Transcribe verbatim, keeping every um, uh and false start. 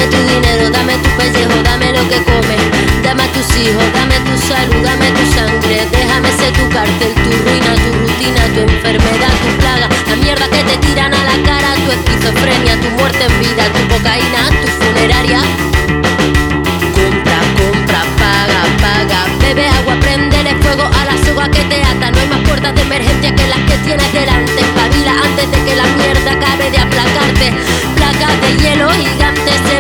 tu dinero, dame tu pellejo, dame lo que comes, dame a tus hijos, dame tu salud, dame tu sangre. Déjame ser tu cárcel, tu ruina, tu rutina, tu enfermedad, tu plaga, la mierda que te tiran a la cara, tu esquizofrenia, tu muerte en vida, tu cocaína, tu funeraria. Compra, compra, paga, paga, bebe agua, préndele fuego a la soga que te ata. No hay más puertas de emergencia que las que tienes delante. Espabila antes de que la mierda caiga.